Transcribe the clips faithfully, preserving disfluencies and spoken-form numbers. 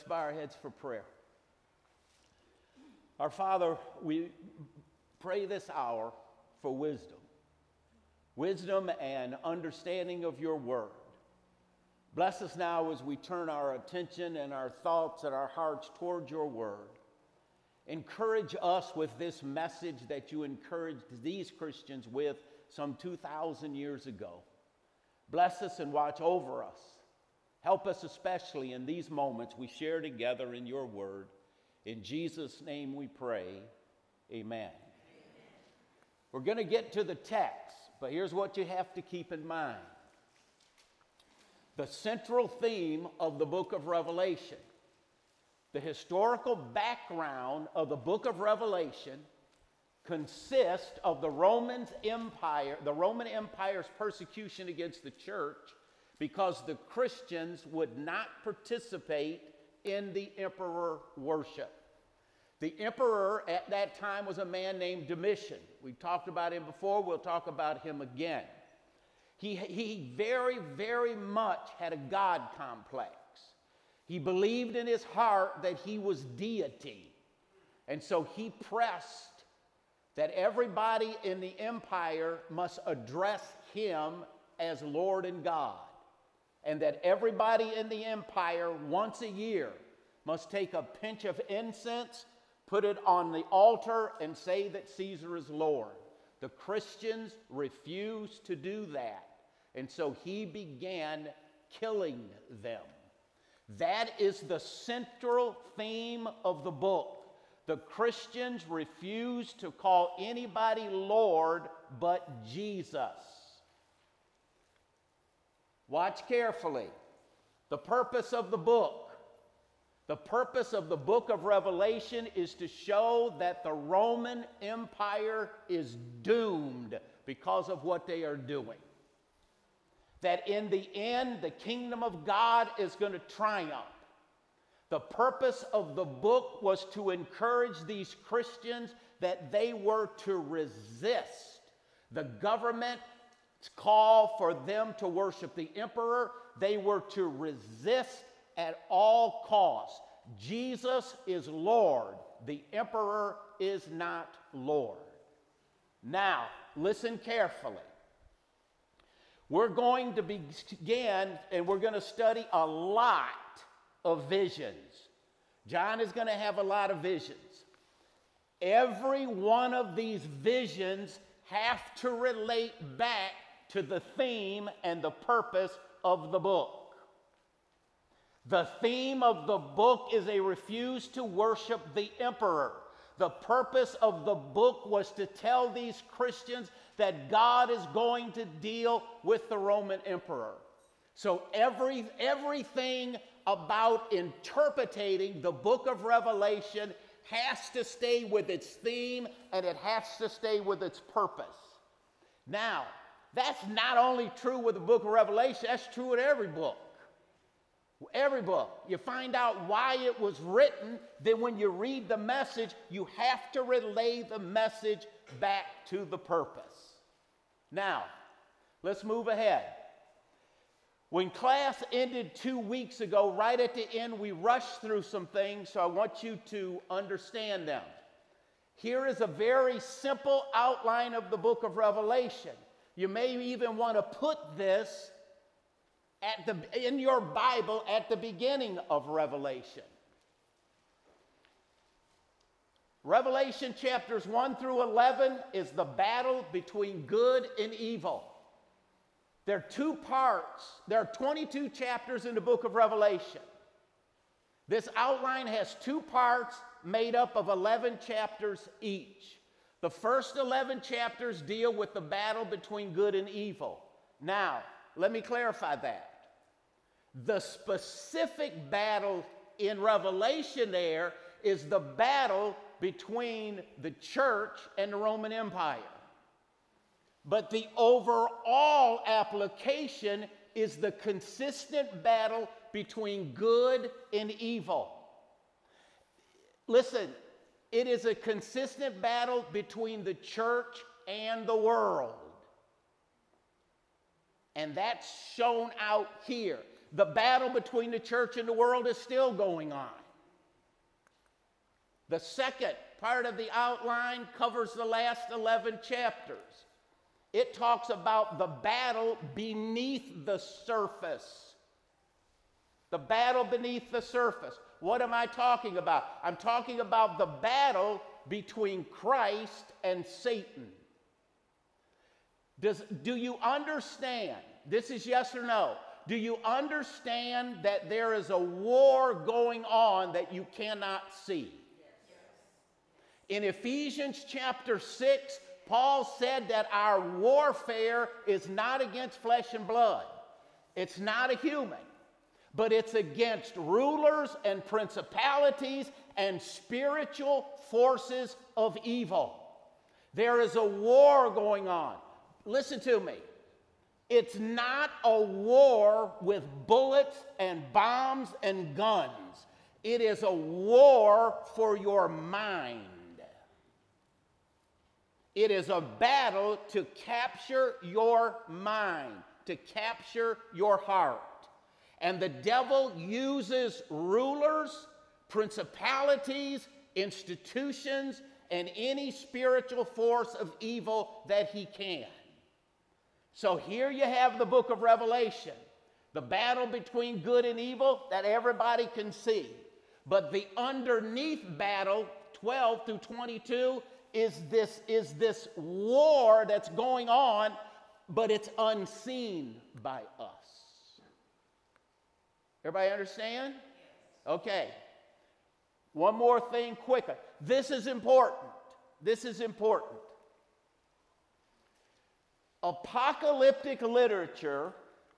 bow our heads for prayer. Our Father, we pray this hour for wisdom. Wisdom and understanding of your word. Bless us now as we turn our attention and our thoughts and our hearts toward your word. Encourage us with this message that you encouraged these Christians with some two thousand years ago. Bless us and watch over us. Help us especially in these moments we share together in your word. In Jesus' name we pray, amen. Amen. We're going to get to the text, but here's what you have to keep in mind. The central theme of the book of Revelation, the historical background of the book of Revelation consists of the Roman Empire, the Roman Empire's persecution against the church because the Christians would not participate in the emperor worship. The emperor at that time was a man named Domitian. We've talked about him before. We'll talk about him again. He, he very, very much had a God complex. He believed in his heart that he was deity. And so he pressed that everybody in the empire must address him as Lord and God. And that everybody in the empire once a year must take a pinch of incense, put it on the altar, and say that Caesar is Lord. The Christians refused to do that. And so he began killing them. That is the central theme of the book. The Christians refused to call anybody Lord but Jesus. Watch carefully. The purpose of the book. The purpose of the book of Revelation is to show that the Roman Empire is doomed because of what they are doing. That in the end, the kingdom of God is going to triumph. The purpose of the book was to encourage these Christians that they were to resist the government's call for them to worship the emperor. They were to resist at all costs. Jesus is Lord. The emperor is not Lord. Now, listen carefully. We're going to begin, and we're going to study a lot of visions. John is going to have a lot of visions. Every one of these visions have to relate back to the theme and the purpose of the book. The theme of the book is a refuse to worship the emperor. The purpose of the book was to tell these Christians that God is going to deal with the Roman emperor. So every, everything about interpreting the book of Revelation has to stay with its theme, and it has to stay with its purpose. Now, that's not only true with the book of Revelation, that's true with every book. Every book. You find out why it was written, then when you read the message, you have to relay the message back to the purpose. Now, let's move ahead. When class ended two weeks ago, right at the end, we rushed through some things, so I want you to understand them. Here is a very simple outline of the book of Revelation. You may even want to put this at the, in your Bible at the beginning of Revelation. Revelation chapters one through eleven is the battle between good and evil. There are two parts. There are twenty-two chapters in the book of Revelation. This outline has two parts made up of eleven chapters each. The first eleven chapters deal with the battle between good and evil. Now, let me clarify that. The specific battle in Revelation there is the battle between the church and the Roman Empire. But the overall application is the consistent battle between good and evil. Listen, it is a consistent battle between the church and the world. And that's shown out here. The battle between the church and the world is still going on. The second part of the outline covers the last eleven chapters. It talks about the battle beneath the surface. The battle beneath the surface. What am I talking about? I'm talking about the battle between Christ and Satan. Does, do you understand? This is yes or no. Do you understand that there is a war going on that you cannot see? In Ephesians chapter six, Paul said that our warfare is not against flesh and blood. It's not a human, but it's against rulers and principalities and spiritual forces of evil. There is a war going on. Listen to me. It's not a war with bullets and bombs and guns. It is a war for your mind. It is a battle to capture your mind, to capture your heart. And the devil uses rulers, principalities, institutions, and any spiritual force of evil that he can. So here you have the book of Revelation, the battle between good and evil that everybody can see. But the underneath battle, twelve through twenty-two, is this, is this war that's going on, but it's unseen by us. Everybody understand? Okay. One more thing quicker. This is important. This is important. Apocalyptic literature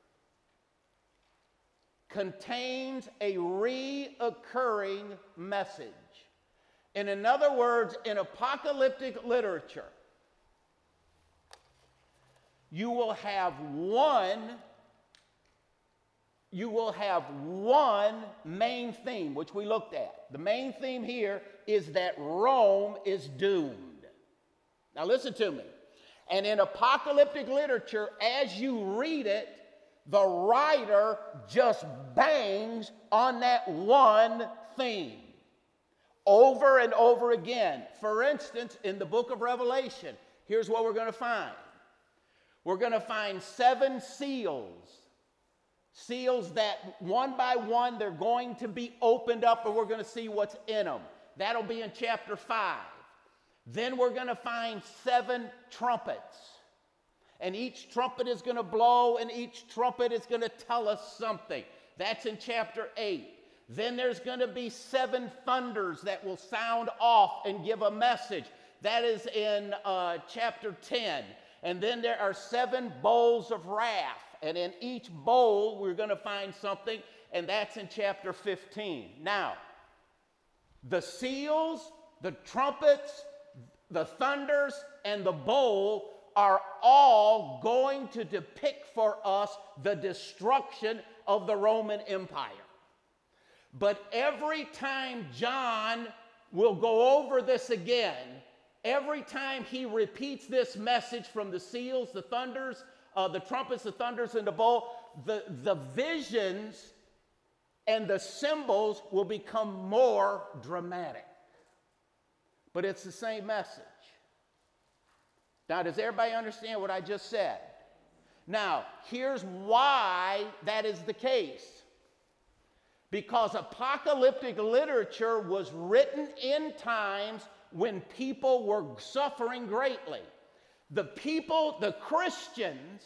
contains a reoccurring message. And in other words, in apocalyptic literature, you will have one, you will have one main theme, which we looked at. The main theme here is that Rome is doomed. Now listen to me. And in apocalyptic literature, as you read it, the writer just bangs on that one theme over and over again. For instance, in the book of Revelation, here's what we're going to find. We're going to find seven seals. Seals that one by one, they're going to be opened up and we're going to see what's in them. That'll be in chapter five. Then we're going to find seven trumpets. And each trumpet is going to blow and each trumpet is going to tell us something. That's in chapter eight. Then there's going to be seven thunders that will sound off and give a message. That is in uh, chapter ten. And then there are seven bowls of wrath. And in each bowl we're going to find something. And that's in chapter fifteen. Now, the seals, the trumpets, the thunders, and the bowl are all going to depict for us the destruction of the Roman Empire. But every time John will go over this again, every time he repeats this message from the seals, the thunders, uh, the trumpets, the thunders, and the bowl, the, the visions and the symbols will become more dramatic. But it's the same message. Now, does everybody understand what I just said? Now, here's why that is the case. Because apocalyptic literature was written in times when people were suffering greatly. The people, the Christians,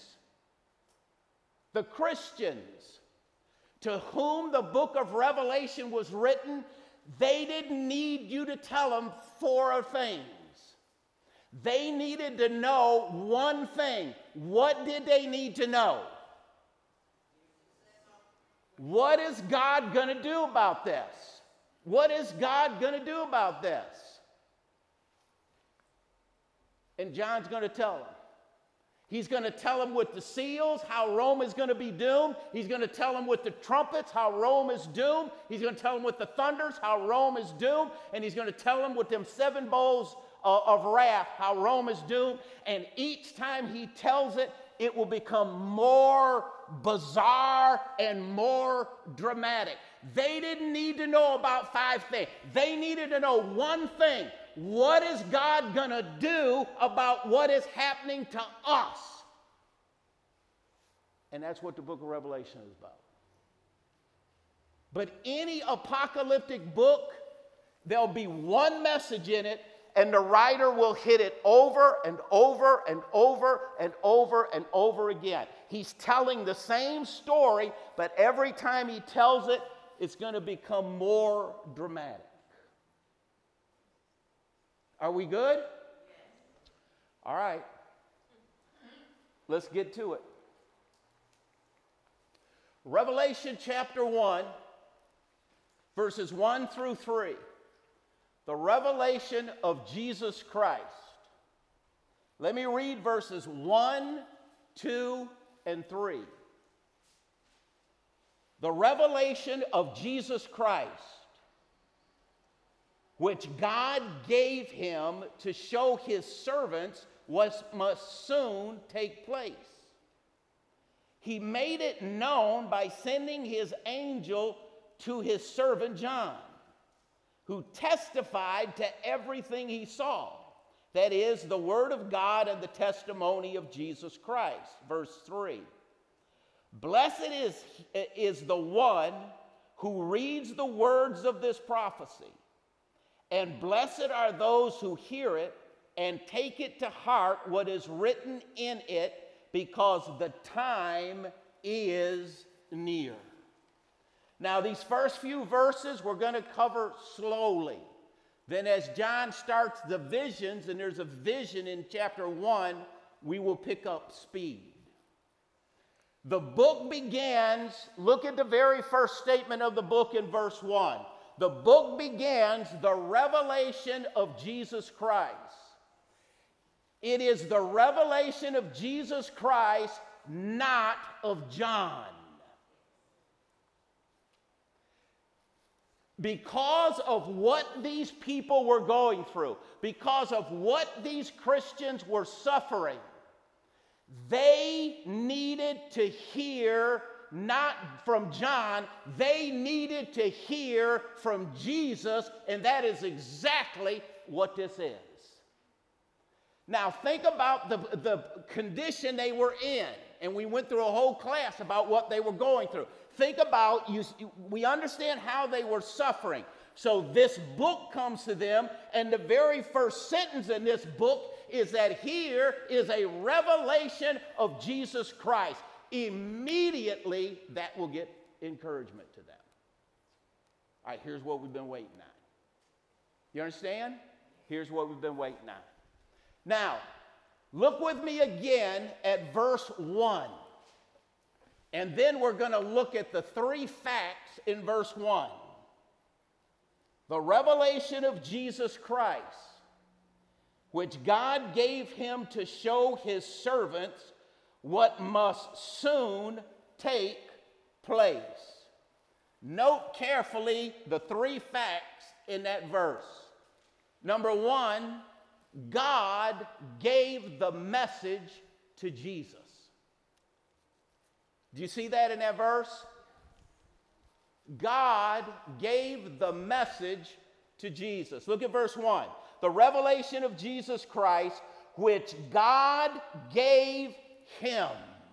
the Christians to whom the book of Revelation was written, they didn't need you to tell them four things. They needed to know one thing. What did they need to know? What is God going to do about this? What is God going to do about this? And John's going to tell them. He's going to tell them with the seals how Rome is going to be doomed. He's going to tell them with the trumpets how Rome is doomed. He's going to tell them with the thunders how Rome is doomed. And he's going to tell them with them seven bowls uh, of wrath how Rome is doomed. And each time he tells it, it will become more bizarre and more dramatic. They didn't need to know about five things. They needed to know one thing. What is God going to do about what is happening to us? And that's what the book of Revelation is about. But any apocalyptic book, there'll be one message in it, and the writer will hit it over and over and over and over and over again. He's telling the same story, but every time he tells it, it's going to become more dramatic. Are we good? All right. Let's get to it. Revelation chapter one, verses one through three. The revelation of Jesus Christ. Let me read verses one, two, and three. The revelation of Jesus Christ, which God gave him to show his servants what must soon take place. He made it known by sending his angel to his servant John, who testified to everything he saw. That is, the word of God and the testimony of Jesus Christ. Verse three. Blessed is, is the one who reads the words of this prophecy, and blessed are those who hear it and take it to heart what is written in it, because the time is near. Now, these first few verses we're going to cover slowly. Then as John starts the visions, and there's a vision in chapter one, we will pick up speed. The book begins, look at the very first statement of the book in verse one. The book begins the revelation of Jesus Christ. It is the revelation of Jesus Christ, not of John. Because of what these people were going through, because of what these Christians were suffering, they needed to hear not from John, they needed to hear from Jesus, and that is exactly what this is. Now think about the, the condition they were in, and we went through a whole class about what they were going through. Think about, you, we understand how they were suffering. So this book comes to them, and the very first sentence in this book is that here is a revelation of Jesus Christ. Immediately, that will get encouragement to them. All right, here's what we've been waiting on. You understand? Here's what we've been waiting on. Now, look with me again at verse one. And then we're going to look at the three facts in verse one. The revelation of Jesus Christ, which God gave him to show his servants what must soon take place. Note carefully the three facts in that verse. Number one, God gave the message to Jesus. Do you see that in that verse? God gave the message to Jesus. Look at verse one. The revelation of Jesus Christ, which God gave him.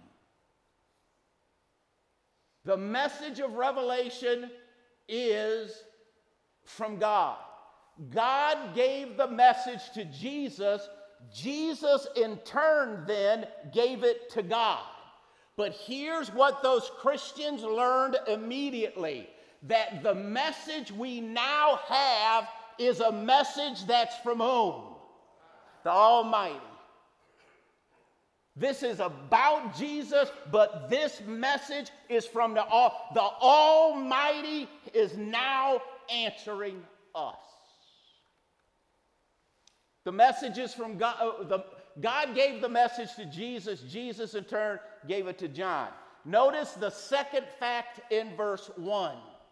The message of revelation is from God. God gave the message to Jesus. Jesus in turn then gave it to God. But here's what those Christians learned immediately, that the message we now have is a message that's from whom? The Almighty. This is about Jesus, but this message is from the All. The Almighty is now answering us. The message is from God. Uh, the, God gave the message to Jesus. Jesus, in turn, gave it to John. Notice the second fact in verse one.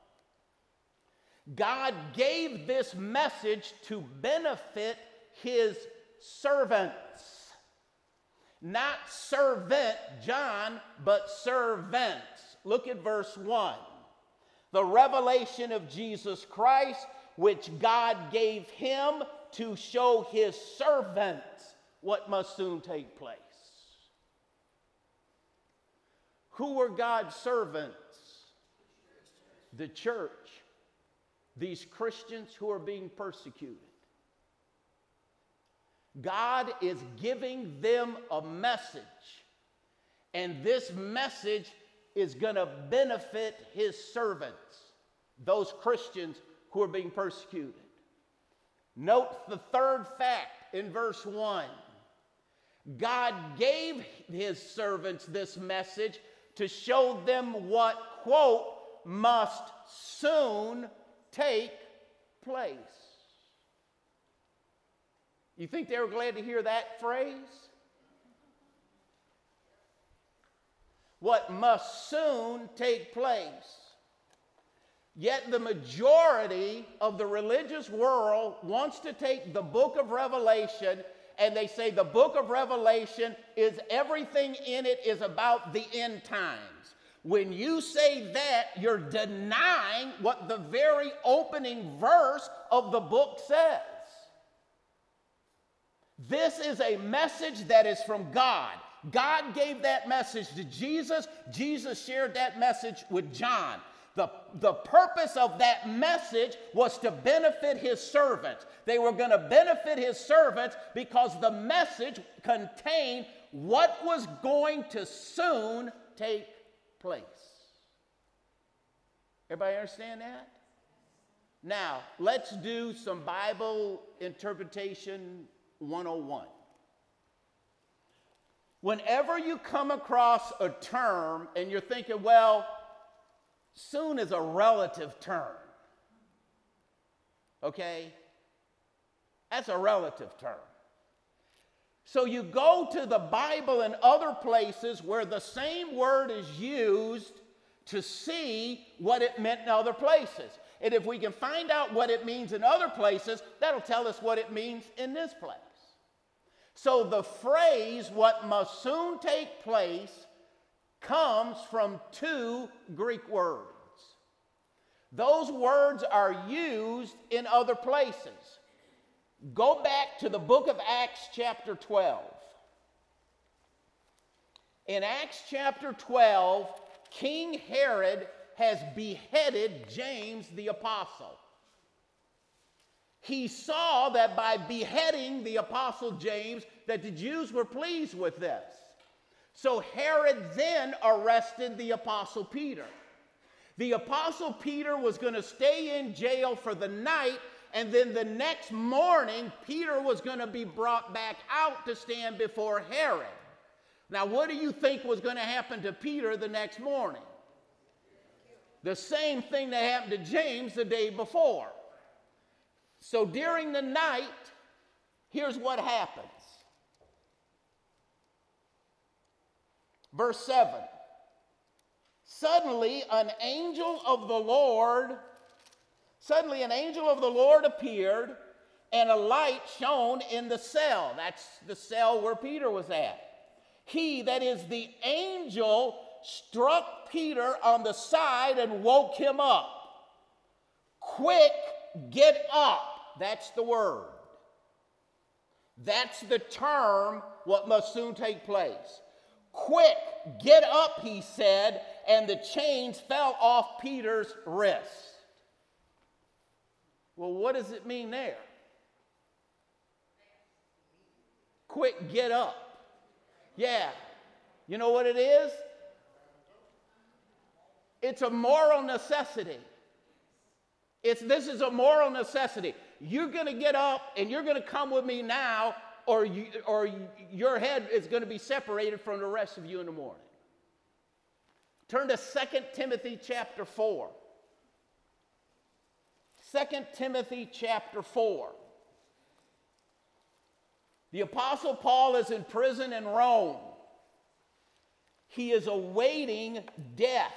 God gave this message to benefit his servants. Not servant, John, but servants. Look at verse one. The revelation of Jesus Christ, which God gave him to show his servants what must soon take place. Who were God's servants? The church. These Christians who are being persecuted. God is giving them a message, and this message is going to benefit his servants, those Christians who are being persecuted. Note the third fact in verse one. God gave his servants this message to show them what, quote, must soon take place. You think they were glad to hear that phrase? What must soon take place. Yet the majority of the religious world wants to take the book of Revelation and they say the book of Revelation is everything in it is about the end times. When you say that, you're denying what the very opening verse of the book says. This is a message that is from God. God gave that message to Jesus. Jesus shared that message with John. The, the purpose of that message was to benefit his servants. They were going to benefit his servants because the message contained what was going to soon take place. Everybody understand that? Now, let's do some Bible interpretation one oh one. Whenever you come across a term and you're thinking, well, soon is a relative term. Okay? That's a relative term. So you go to the Bible and other places where the same word is used to see what it meant in other places. And if we can find out what it means in other places, that'll tell us what it means in this place. So the phrase, what must soon take place, comes from two Greek words. Those words are used in other places. Go back to the book of Acts chapter twelve. In Acts chapter twelve, King Herod has beheaded James the apostle. He saw that by beheading the apostle James, that the Jews were pleased with this. So Herod then arrested the apostle Peter. The apostle Peter was going to stay in jail for the night, and then the next morning, Peter was going to be brought back out to stand before Herod. Now, what do you think was going to happen to Peter the next morning? The same thing that happened to James the day before. So during the night, here's what happens. Verse seven. Suddenly an angel of the Lord, suddenly an angel of the Lord appeared, and a light shone in the cell. That's the cell where Peter was at. He, that is the angel, struck Peter on the side and woke him up. Quick, get up. That's the word. That's the term, what must soon take place. Quick, get up, he said, and the chains fell off Peter's wrist. Well, what does it mean there? Quick, get up. Yeah. You know what it is? It's a moral necessity. It's, this is a moral necessity. You're going to get up and you're going to come with me now, or, you, or you, your head is going to be separated from the rest of you in the morning. Turn to Second Timothy chapter four. Second Timothy chapter four. The Apostle Paul is in prison in Rome. He is awaiting death.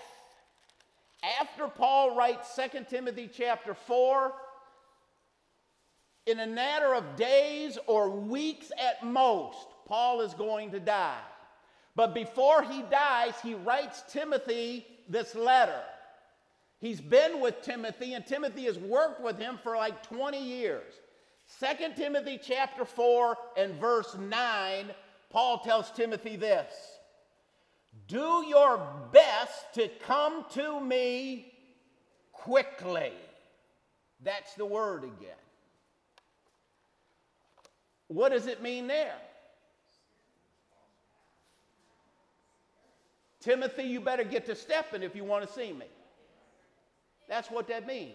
After Paul writes Second Timothy chapter four, in a matter of days or weeks at most, Paul is going to die. But before he dies, he writes Timothy this letter. He's been with Timothy, and Timothy has worked with him for like twenty years. Second Timothy chapter four and verse nine, Paul tells Timothy this: do your best to come to me quickly. That's the word again. What does it mean there? Timothy, you better get to stepping if you want to see me. That's what that means.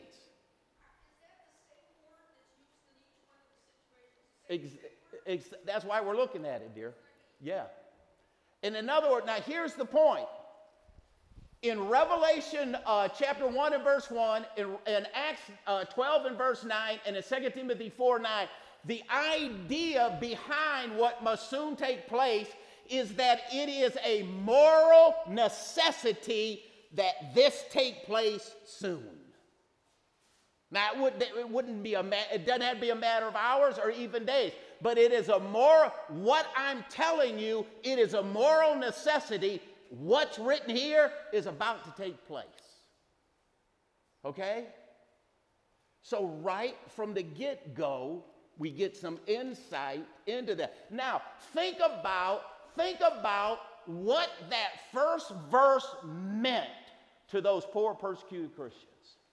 Ex- ex- that's why we're looking at it, dear. Yeah. And in other words, now here's the point. In Revelation uh, chapter one and verse one, in, in Acts uh, twelve and verse nine, and in Second Timothy four nine, the idea behind what must soon take place is that it is a moral necessity that this take place soon. Now, it wouldn't, it wouldn't be a ma- it doesn't have to be a matter of hours or even days, but it is a moral, what I'm telling you, it is a moral necessity. What's written here is about to take place. Okay? So right from the get-go, we get some insight into that. Now, think about, think about what that first verse meant to those poor persecuted Christians.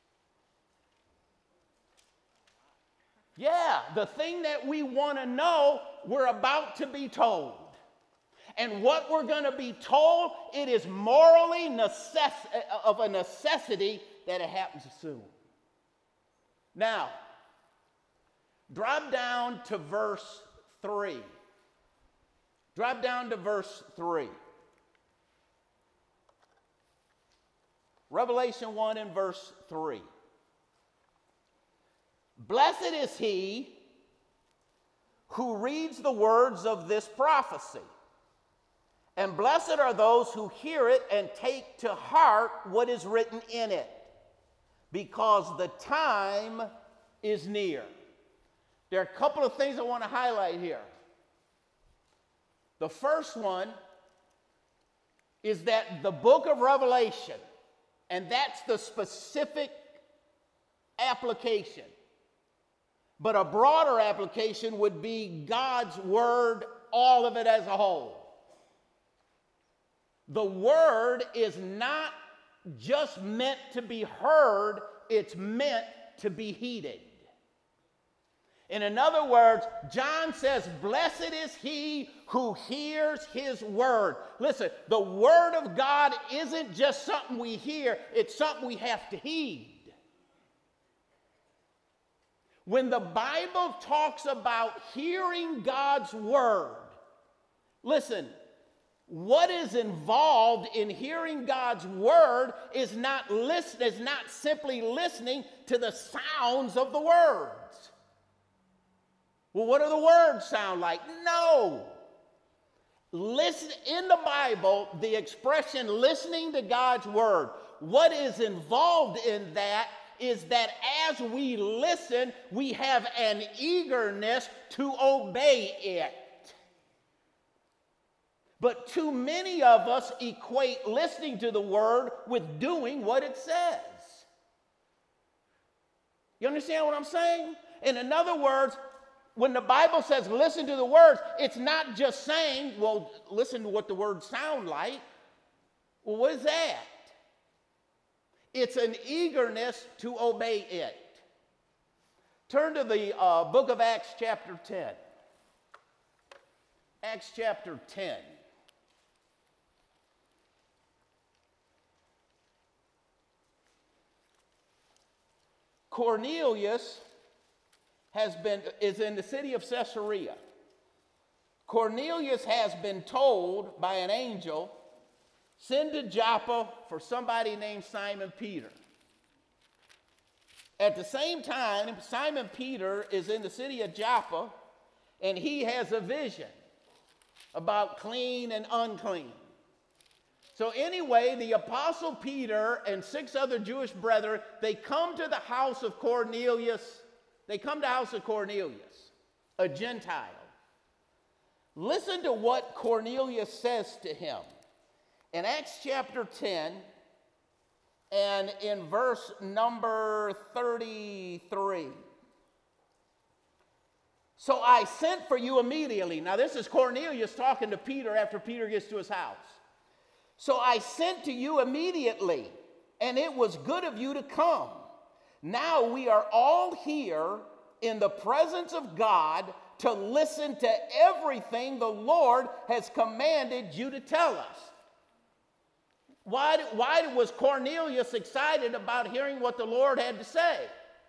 Yeah, the thing that we want to know, we're about to be told. And what we're going to be told, it is morally necess- of a necessity that it happens soon. Now, drop down to verse three. Drop down to verse three. Revelation one and verse three. Blessed is he who reads the words of this prophecy, and blessed are those who hear it and take to heart what is written in it, because the time is near. There are a couple of things I want to highlight here. The first one is that the book of Revelation, and that's the specific application, but a broader application would be God's word, all of it as a whole. The word is not just meant to be heard, it's meant to be heeded. And in other words, John says, blessed is he who hears his word. Listen, the word of God isn't just something we hear, it's something we have to heed. When the Bible talks about hearing God's word, listen, what is involved in hearing God's word is not listen, is not simply listening to the sounds of the words. Well, what do the words sound like? No. Listen, in the Bible, the expression listening to God's word, what is involved in that is that as we listen, we have an eagerness to obey it. But too many of us equate listening to the word with doing what it says. You understand what I'm saying? And in other words, when the Bible says listen to the words, it's not just saying, well, listen to what the words sound like. Well, what is that? It's an eagerness to obey it. Turn to the uh, book of Acts chapter ten. Acts chapter ten. Cornelius has been, is in the city of Caesarea. Cornelius has been told by an angel, send to Joppa for somebody named Simon Peter. At the same time, Simon Peter is in the city of Joppa, and he has a vision about clean and unclean. So anyway, the apostle Peter and six other Jewish brethren, they come to the house of Cornelius They come to the house of Cornelius, a Gentile. Listen to what Cornelius says to him. In Acts chapter ten, and in verse number thirty-three. So I sent for you immediately. Now this is Cornelius talking to Peter after Peter gets to his house. So I sent to you immediately, and it was good of you to come. Now we are all here in the presence of God to listen to everything the Lord has commanded you to tell us. Why, why was Cornelius excited about hearing what the Lord had to say?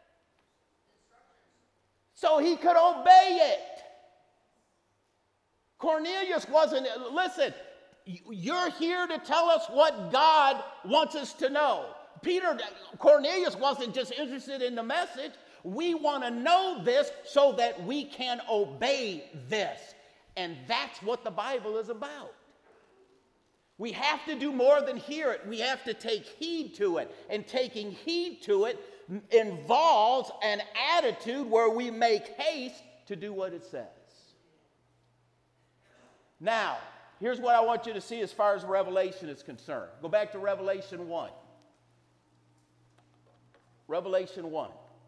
So he could obey it. Cornelius wasn't, listen, you're here to tell us what God wants us to know. Peter, Cornelius wasn't just interested in the message. We want to know this so that we can obey this. And that's what the Bible is about. We have to do more than hear it. We have to take heed to it. And taking heed to it involves an attitude where we make haste to do what it says. Now, here's what I want you to see as far as Revelation is concerned. Go back to Revelation one. Revelation one.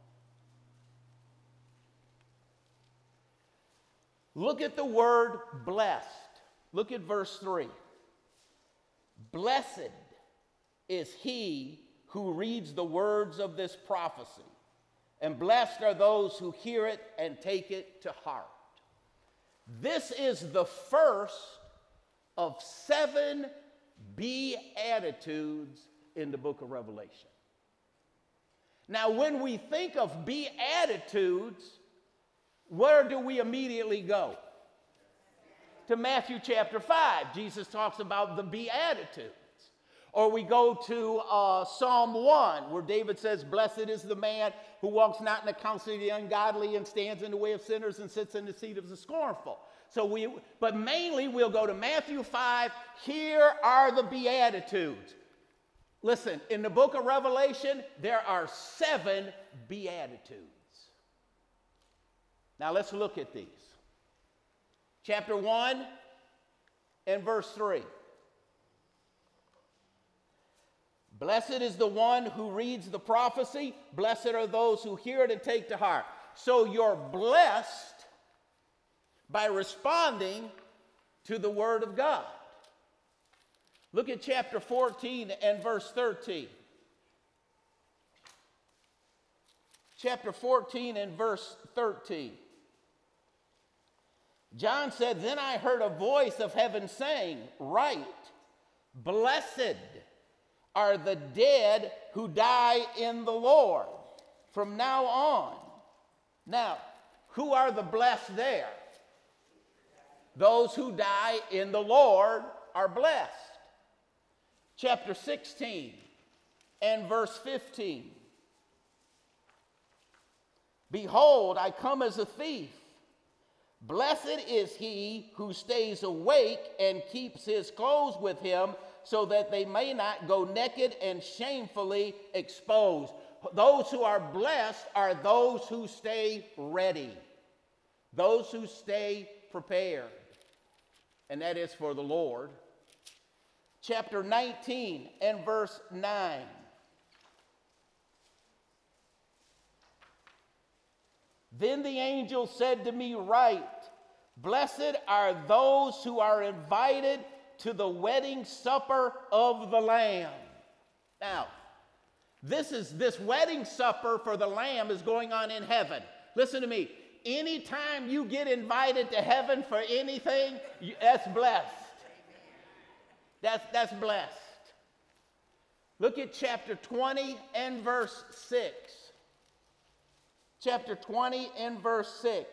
Look at the word blessed. Look at verse three. Blessed is he who reads the words of this prophecy, and blessed are those who hear it and take it to heart. This is the first of seven beatitudes in the book of Revelation. Now, when we think of beatitudes, where do we immediately go? To Matthew chapter five. Jesus talks about the Beatitudes. Or we go to uh, Psalm one, where David says, blessed is the man who walks not in the counsel of the ungodly and stands in the way of sinners and sits in the seat of the scornful. So we, but mainly we'll go to Matthew five. Here are the Beatitudes. Listen, in the book of Revelation, there are seven Beatitudes. Now let's look at these. Chapter one and verse three. Blessed is the one who reads the prophecy. Blessed are those who hear it and take to heart. So you're blessed by responding to the word of God. Look at chapter fourteen and verse thirteen. Chapter fourteen and verse thirteen. John said, then I heard a voice of heaven saying, write, blessed are the dead who die in the Lord from now on. Now, who are the blessed there? Those who die in the Lord are blessed. Chapter sixteen and verse fifteen. Behold, I come as a thief. Blessed is he who stays awake and keeps his clothes with him, so that they may not go naked and shamefully exposed. Those who are blessed are those who stay ready, those who stay prepared, and that is for the Lord. Chapter nineteen and verse nine. Then the angel said to me, write, blessed are those who are invited to the wedding supper of the Lamb. Now, this is this wedding supper for the Lamb is going on in heaven. Listen to me. Anytime you get invited to heaven for anything, you, that's blessed. That's, that's blessed. Look at chapter twenty and verse six. Chapter twenty and verse six.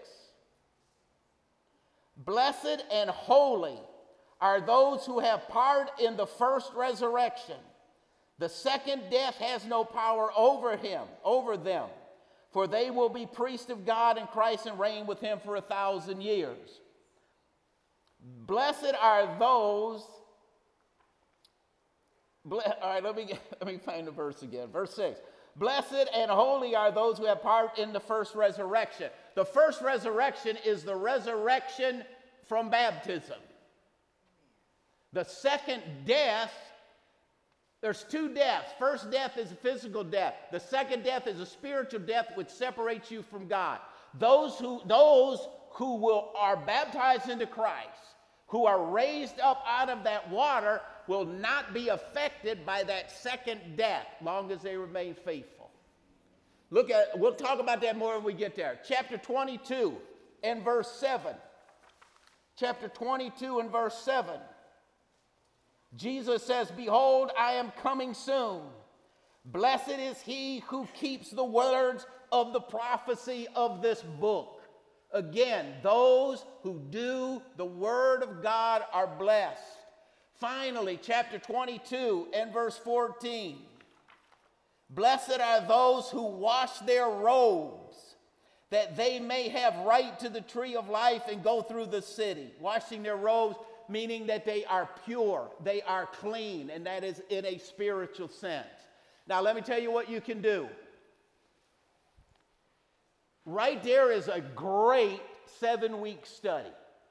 Blessed and holy are those who have part in the first resurrection. The second death has no power over him, over them, for they will be priests of God in Christ and reign with him for a thousand years. Blessed are those. Ble- All right, let me, let me find the verse again. Verse six. Blessed and holy are those who have part in the first resurrection. The first resurrection is the resurrection from baptism. The second death, there's two deaths. First death is a physical death. The second death is a spiritual death which separates you from God. Those who, those who will, are baptized into Christ, who are raised up out of that water, will not be affected by that second death, long as they remain faithful. Look at, we'll talk about that more when we get there. Chapter twenty-two and verse seven. Chapter twenty-two and verse seven. Jesus says, behold, I am coming soon. Blessed is he who keeps the words of the prophecy of this book. Again, those who do the word of God are blessed. Finally, chapter twenty-two and verse fourteen. Blessed are those who wash their robes, that they may have right to the tree of life and go through the city. Washing their robes, meaning that they are pure, they are clean, and that is in a spiritual sense. Now, let me tell you what you can do. Right there is a great seven-week study.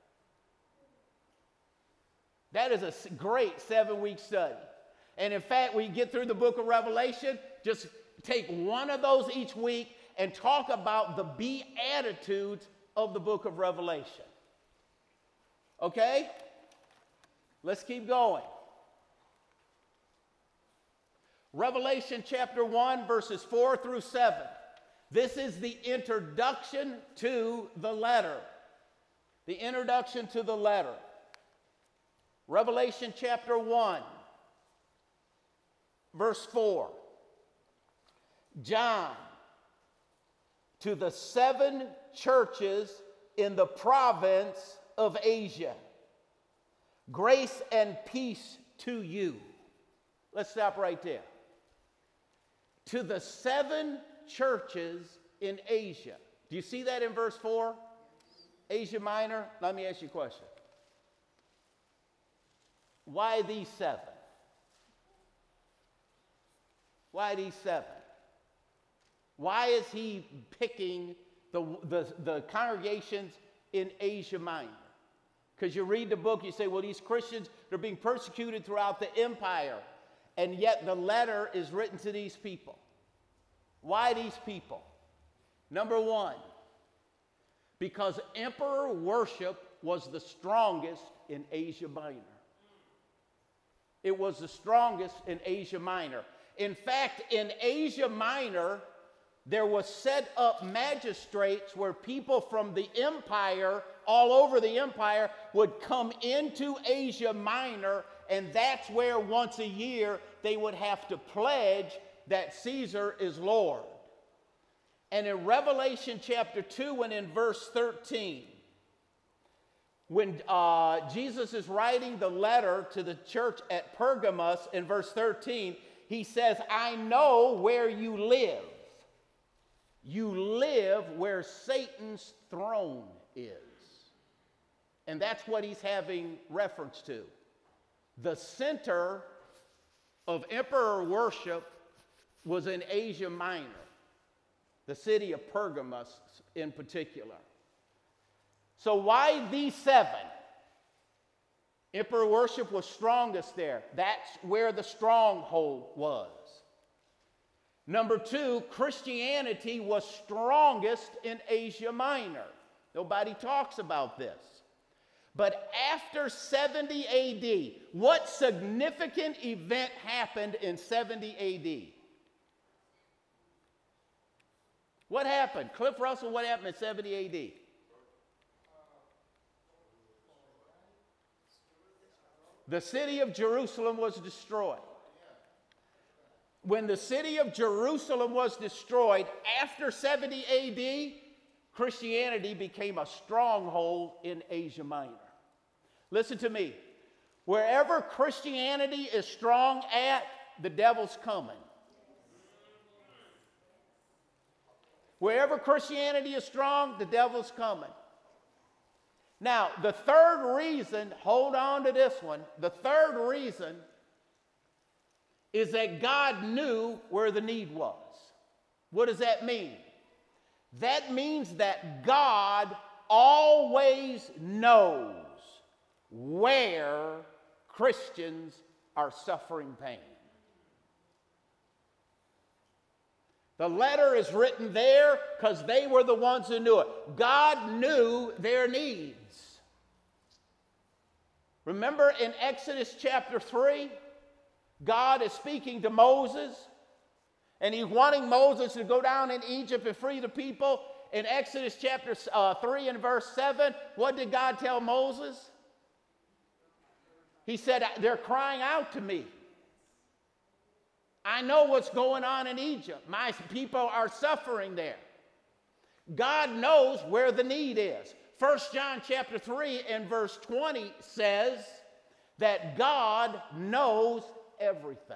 That is a great seven-week study. And in fact, when you get through the book of Revelation, just take one of those each week and talk about the beatitudes of the book of Revelation. Okay? Let's keep going. Revelation chapter one, verses four through seven. This is the introduction to the letter. The introduction to the letter. Revelation chapter one, verse four. John, to the seven churches in the province of Asia, grace and peace to you. Let's stop right there. To the seven churches in Asia. Do you see that in verse four? Asia Minor. Let me ask you a question. Why these seven? Why these seven? Why is he picking the, the, the congregations in Asia Minor? Because you read the book, you say, well, these Christians, they're being persecuted throughout the empire, and yet the letter is written to these people. Why these people? Number one, because emperor worship was the strongest in Asia Minor. It was the strongest in Asia Minor. In fact, in Asia Minor, there was set up magistrates where people from the empire, all over the empire, would come into Asia Minor, and that's where once a year they would have to pledge that Caesar is Lord. And in Revelation chapter two and in verse thirteen, when uh, Jesus is writing the letter to the church at Pergamos in verse thirteen, he says, I know where you live. You live where Satan's throne is. And that's what he's having reference to. The center of emperor worship was in Asia Minor, the city of Pergamos in particular. So why these seven? Emperor worship was strongest there. That's where the stronghold was. Number two, Christianity was strongest in Asia Minor. Nobody talks about this. But after seventy A D, what significant event happened in seventy A D? What happened? Cliff Russell, what happened in seventy A D? The city of Jerusalem was destroyed. When the city of Jerusalem was destroyed, after seventy A D, Christianity became a stronghold in Asia Minor. Listen to me. Wherever Christianity is strong at, the devil's coming. Wherever Christianity is strong, the devil's coming. Now, the third reason, hold on to this one, the third reason is that God knew where the need was. What does that mean? That means that God always knows where Christians are suffering pain. The letter is written there because they were the ones who knew it. God knew their needs. Remember in Exodus chapter three, God is speaking to Moses, and he's wanting Moses to go down in Egypt and free the people. In Exodus chapter uh, three and verse seven, what did God tell Moses? He said, they're crying out to me. I know what's going on in Egypt. My people are suffering there. God knows where the need is. First John chapter three and verse twenty says that God knows everything.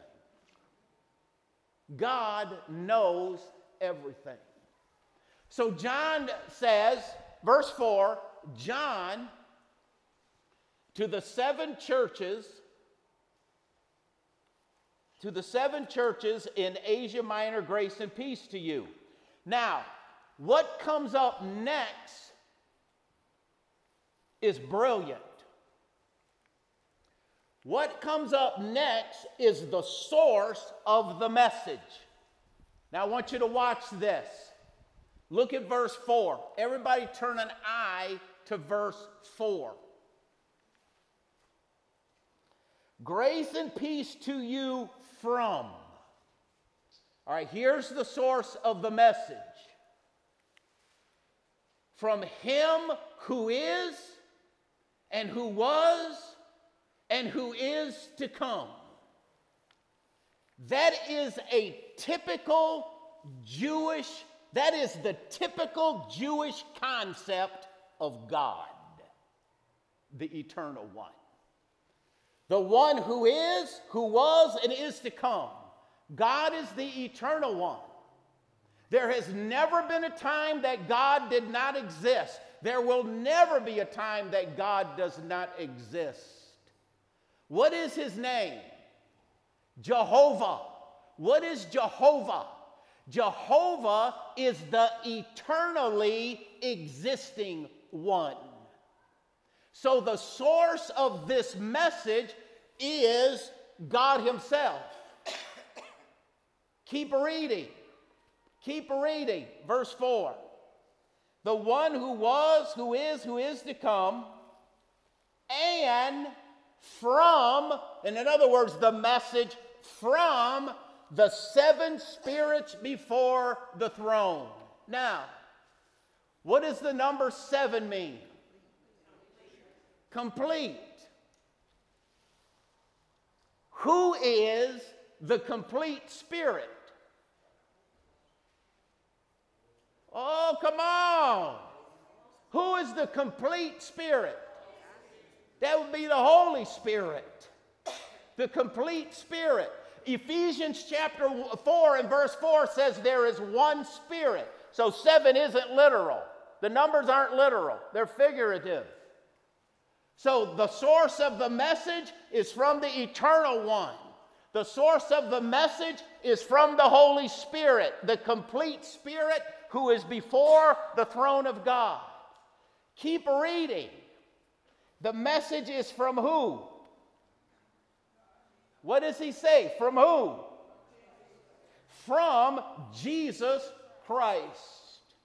God knows everything. So John says, verse four, John, to the seven churches, to the seven churches in Asia Minor, grace and peace to you. Now, what comes up next is brilliant. What comes up next is the source of the message. Now, I want you to watch this. Look at verse four. Everybody turn an eye to verse four. Grace and peace to you from. All right, here's the source of the message. From him who is, and who was, and who is to come. That is a typical Jewish, that is the typical Jewish concept of God, the eternal one. The one who is, who was, and is to come. God is the eternal one. There has never been a time that God did not exist. There will never be a time that God does not exist. What is his name? Jehovah. What is Jehovah? Jehovah is the eternally existing one. So the source of this message is God himself. Keep reading. Keep reading. Verse four. The one who was, who is, who is to come, and from, and in other words, the message from the seven spirits before the throne. Now, what does the number seven mean? Complete. Who is the complete spirit? Oh, come on. Who is the complete spirit? That would be the Holy Spirit. The complete spirit. Ephesians chapter four and verse four says there is one spirit. So seven isn't literal. The numbers aren't literal. They're figurative. So the source of the message is from the eternal one. The source of the message is from the Holy Spirit, the complete spirit who is before the throne of God. Keep reading. The message is from who? What does he say? From who? From Jesus Christ.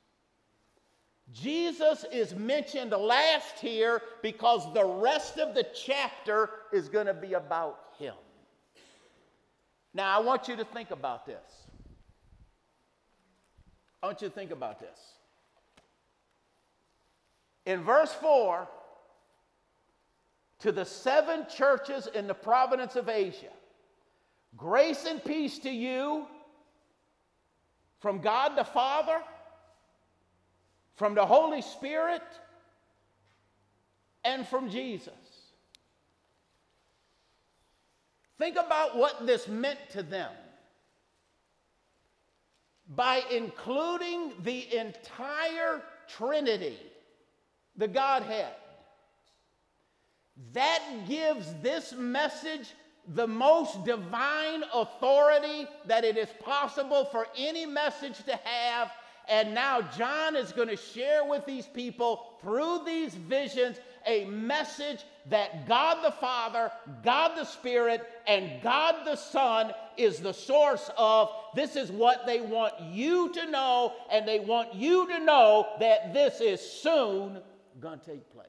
Jesus is mentioned last here because the rest of the chapter is going to be about him. Now, I want you to think about this. I want you to think about this. In verse four, to the seven churches in the province of Asia, grace and peace to you from God the Father, from the Holy Spirit, and from Jesus. Think about what this meant to them. By including the entire Trinity, the Godhead, that gives this message the most divine authority that it is possible for any message to have. And now John is going to share with these people through these visions a message that God the Father, God the Spirit, and God the Son is the source of. This is what they want you to know, and they want you to know that this is soon going to take place.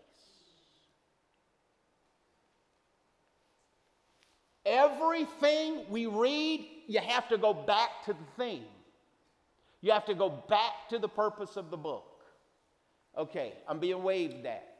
Everything we read, you have to go back to the theme. You have to go back to the purpose of the book. Okay, I'm being waved at,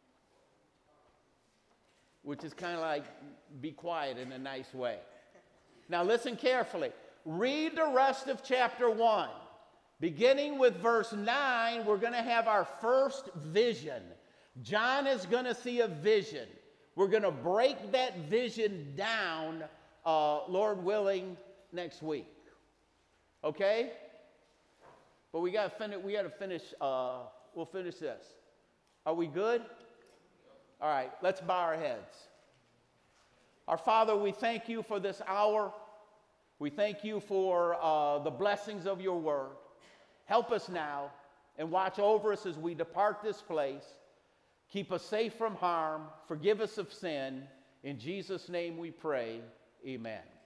which is kind of like be quiet in a nice way. Now listen carefully. Read the rest of chapter one. Beginning with verse nine, we're going to have our first vision. John is going to see a vision. We're going to break that vision down, uh, Lord willing, next week. Okay? But we got to finish. We got to finish. Uh, we'll finish this. Are we good? All right. Let's bow our heads. Our Father, we thank you for this hour. We thank you for uh, the blessings of your word. Help us now and watch over us as we depart this place. Keep us safe from harm. Forgive us of sin. In Jesus' name we pray. Amen.